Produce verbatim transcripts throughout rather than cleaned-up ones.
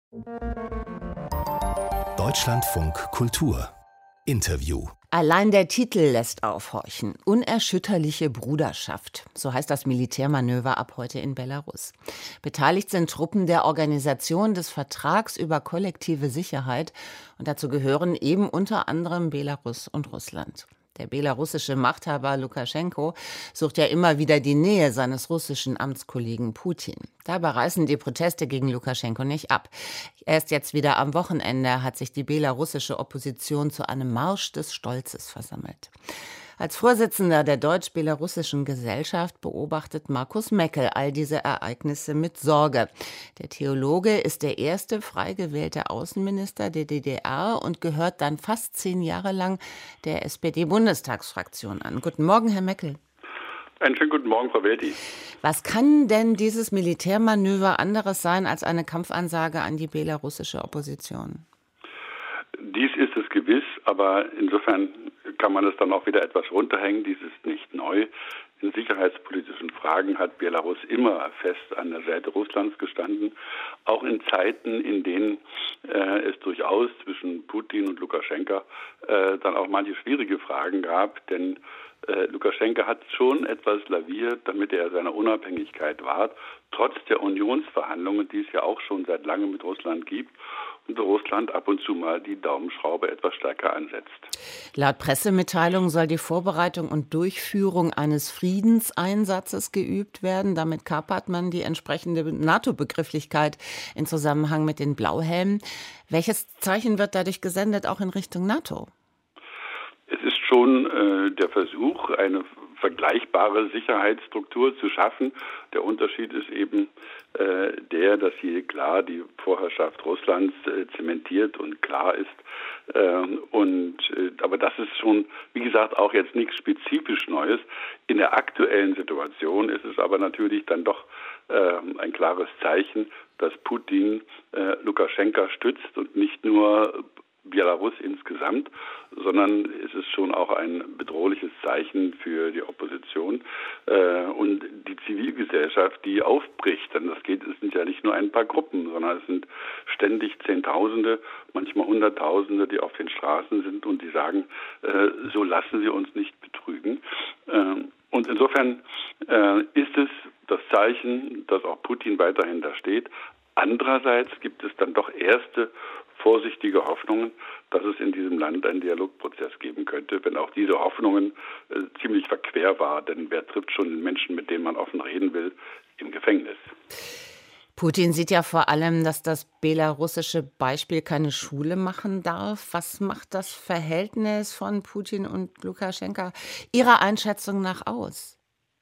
Deutschlandfunk Kultur Interview. Allein der Titel lässt aufhorchen. Unerschütterliche Bruderschaft. So heißt das Militärmanöver ab heute in Belarus. Beteiligt sind Truppen der Organisation des Vertrags über kollektive Sicherheit. Und dazu gehören eben unter anderem Belarus und Russland. Der belarussische Machthaber Lukaschenko sucht ja immer wieder die Nähe seines russischen Amtskollegen Putin. Dabei reißen die Proteste gegen Lukaschenko nicht ab. Erst jetzt wieder am Wochenende hat sich die belarussische Opposition zu einem Marsch des Stolzes versammelt. Als Vorsitzender der Deutsch-Belarussischen Gesellschaft beobachtet Markus Meckel all diese Ereignisse mit Sorge. Der Theologe ist der erste frei gewählte Außenminister der D D R und gehört dann fast zehn Jahre lang der S P D-Bundestagsfraktion an. Guten Morgen, Herr Meckel. Einen schönen guten Morgen, Frau Welti. Was kann denn dieses Militärmanöver anderes sein als eine Kampfansage an die belarussische Opposition? Dies ist es gewiss, aber insofern kann man es dann auch wieder etwas runterhängen. Dies ist nicht neu. In sicherheitspolitischen Fragen hat Belarus immer fest an der Seite Russlands gestanden, auch in Zeiten, in denen äh, es durchaus zwischen Putin und Lukaschenka äh, dann auch manche schwierige Fragen gab, denn äh, Lukaschenka hat schon etwas laviert, damit er seiner Unabhängigkeit wahrt, trotz der Unionsverhandlungen, die es ja auch schon seit langem mit Russland gibt, und Russland ab und zu mal die Daumenschraube etwas stärker ansetzt. Laut Pressemitteilung soll die Vorbereitung und Durchführung eines Friedenseinsatzes geübt werden. Damit kapert man die entsprechende NATO-Begrifflichkeit in Zusammenhang mit den Blauhelmen. Welches Zeichen wird dadurch gesendet, auch in Richtung NATO? Es ist schon äh, der Versuch, eine vergleichbare Sicherheitsstruktur zu schaffen. Der Unterschied ist eben äh, der, dass hier klar die Vorherrschaft Russlands äh, zementiert und klar ist. Äh, und äh, aber das ist schon, wie gesagt, auch jetzt nichts spezifisch Neues. In der aktuellen Situation ist es aber natürlich dann doch äh, ein klares Zeichen, dass Putin äh, Lukaschenka stützt und nicht nur Belarus insgesamt, sondern es ist schon auch ein bedrohliches Zeichen für die Opposition äh, und die Zivilgesellschaft, die aufbricht. Denn das geht, es sind ja nicht nur ein paar Gruppen, sondern es sind ständig Zehntausende, manchmal Hunderttausende, die auf den Straßen sind und die sagen, äh, so lassen Sie uns nicht betrügen. Äh, und insofern äh, ist es das Zeichen, dass auch Putin weiterhin da steht. Andererseits gibt es dann doch erste vorsichtige Hoffnungen, dass es in diesem Land einen Dialogprozess geben könnte, wenn auch diese Hoffnungen äh, ziemlich verquer war. Denn wer trifft schon den Menschen, mit denen man offen reden will, im Gefängnis? Putin sieht ja vor allem, dass das belarussische Beispiel keine Schule machen darf. Was macht das Verhältnis von Putin und Lukaschenka Ihrer Einschätzung nach aus?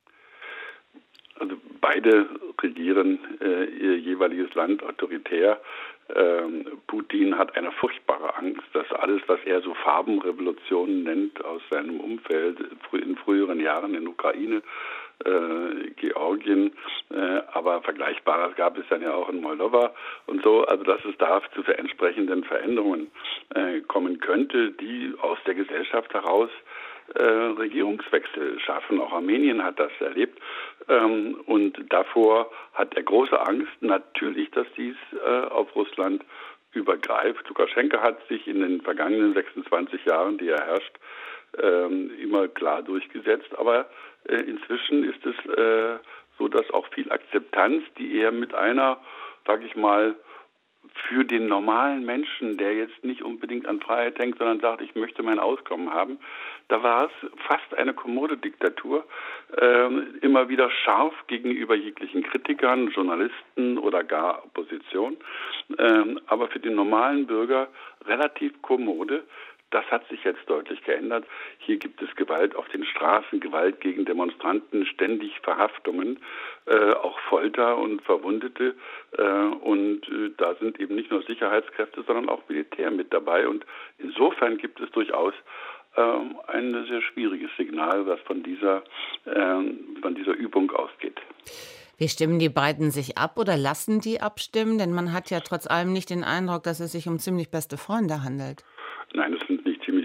Also beide regieren äh, ihr jeweiliges Land autoritär. Ähm, Putin hat eine furchtbare Angst, dass alles, was er so Farbenrevolutionen nennt, aus seinem Umfeld in früheren Jahren in Ukraine, äh, Georgien, äh, aber Vergleichbares gab es dann ja auch in Moldova und so, also dass es da zu entsprechenden Veränderungen äh, kommen könnte, die aus der Gesellschaft heraus Äh, Regierungswechsel schaffen. Auch Armenien hat das erlebt. Ähm, und davor hat er große Angst, natürlich, dass dies äh, auf Russland übergreift. Lukaschenka hat sich in den vergangenen sechsundzwanzig Jahren, die er herrscht, ähm, immer klar durchgesetzt. Aber äh, inzwischen ist es äh, so, dass auch viel Akzeptanz, die er mit einer, sag ich mal, für den normalen Menschen, der jetzt nicht unbedingt an Freiheit denkt, sondern sagt, ich möchte mein Auskommen haben, da war es fast eine kommode Diktatur, äh, immer wieder scharf gegenüber jeglichen Kritikern, Journalisten oder gar Opposition, äh, aber für den normalen Bürger relativ kommode. Das hat sich jetzt deutlich geändert. Hier gibt es Gewalt auf den Straßen, Gewalt gegen Demonstranten, ständig Verhaftungen, äh, auch Folter und Verwundete. Äh, und äh, da sind eben nicht nur Sicherheitskräfte, sondern auch Militär mit dabei. Und insofern gibt es durchaus äh, ein sehr schwieriges Signal, was von dieser, äh, von dieser Übung ausgeht. Wie stimmen die beiden sich ab oder lassen die abstimmen? Denn man hat ja trotz allem nicht den Eindruck, dass es sich um ziemlich beste Freunde handelt. Nein, es sind nicht ziemlich beste Freunde.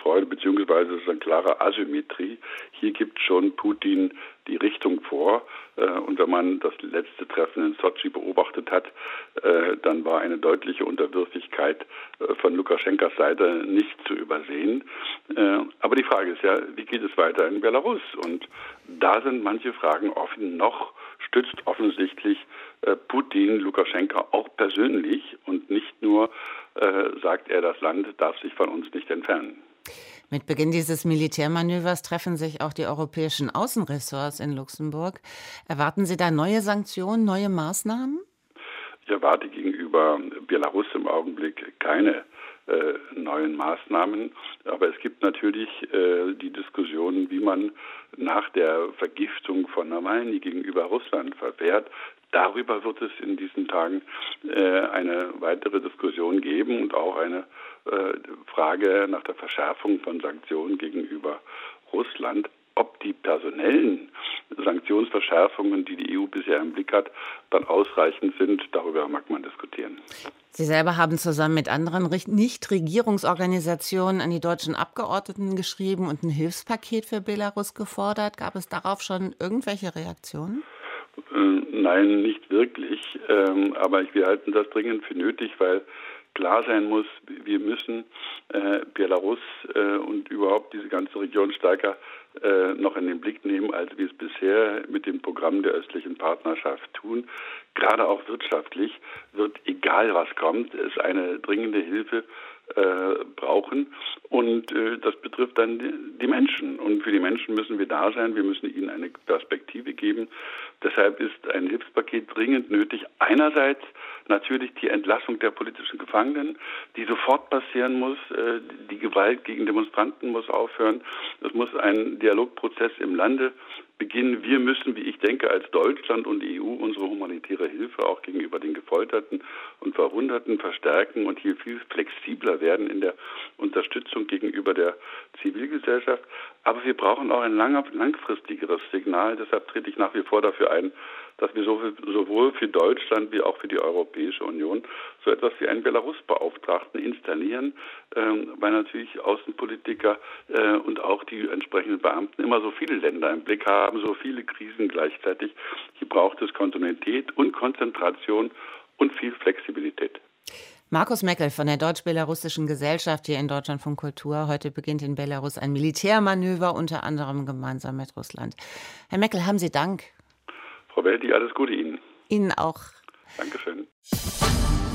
Freude, beziehungsweise es ist eine klare Asymmetrie. Hier gibt schon Putin die Richtung vor. Und wenn man das letzte Treffen in Sotschi beobachtet hat, dann war eine deutliche Unterwürfigkeit von Lukaschenkas Seite nicht zu übersehen. Aber die Frage ist ja, wie geht es weiter in Belarus? Und da sind manche Fragen offen. Noch stützt offensichtlich Putin Lukaschenka auch persönlich und nicht nur sagt er, das Land darf sich von uns nicht entfernen. Mit Beginn dieses Militärmanövers treffen sich auch die europäischen Außenressorts in Luxemburg. Erwarten Sie da neue Sanktionen, neue Maßnahmen? Ich erwarte gegenüber Belarus im Augenblick keine äh, neuen Maßnahmen. Aber es gibt natürlich äh, die Diskussion, wie man nach der Vergiftung von Nawalny gegenüber Russland verfährt. Darüber wird es in diesen Tagen äh, eine weitere Diskussion geben und auch eine äh, Frage nach der Verschärfung von Sanktionen gegenüber Russland. Ob die personellen Sanktionsverschärfungen, die die E U bisher im Blick hat, dann ausreichend sind, darüber mag man diskutieren. Sie selber haben zusammen mit anderen Nichtregierungsorganisationen an die deutschen Abgeordneten geschrieben und ein Hilfspaket für Belarus gefordert. Gab es darauf schon irgendwelche Reaktionen? Nein, nicht wirklich. Aber wir halten das dringend für nötig, weil klar sein muss, wir müssen Belarus und überhaupt diese ganze Region stärker noch in den Blick nehmen, als wir es bisher mit dem Programm der östlichen Partnerschaft tun. Gerade auch wirtschaftlich wird, egal was kommt, es eine dringende Hilfe äh, brauchen. Und äh, das betrifft dann die, die Menschen. Und für die Menschen müssen wir da sein. Wir müssen ihnen eine Perspektive geben. Deshalb ist ein Hilfspaket dringend nötig. Einerseits natürlich die Entlassung der politischen Gefangenen, die sofort passieren muss. Äh, die Gewalt gegen Demonstranten muss aufhören. Es muss ein Dialogprozess im Lande beginnen. Wir müssen, wie ich denke, als Deutschland und die E U unsere humanitäre Hilfe auch gegenüber den Gefolterten und Verwundeten verstärken und hier viel flexibler werden in der Unterstützung gegenüber der Zivilgesellschaft. Aber wir brauchen auch ein lang, langfristigeres Signal. Deshalb trete ich nach wie vor dafür ein, dass wir sowohl für Deutschland wie auch für die Europäische Union so etwas wie einen Belarus-Beauftragten installieren, ähm, weil natürlich Außenpolitiker äh, und auch die entsprechenden Beamten immer so viele Länder im Blick haben, so viele Krisen gleichzeitig. Hier braucht es Kontinuität und Konzentration und viel Flexibilität. Markus Meckel von der Deutsch-Belarussischen Gesellschaft hier in Deutschlandfunk Kultur. Heute beginnt in Belarus ein Militärmanöver, unter anderem gemeinsam mit Russland. Herr Meckel, haben Sie Dank. Frau Welti, alles Gute Ihnen. Ihnen auch. Dankeschön.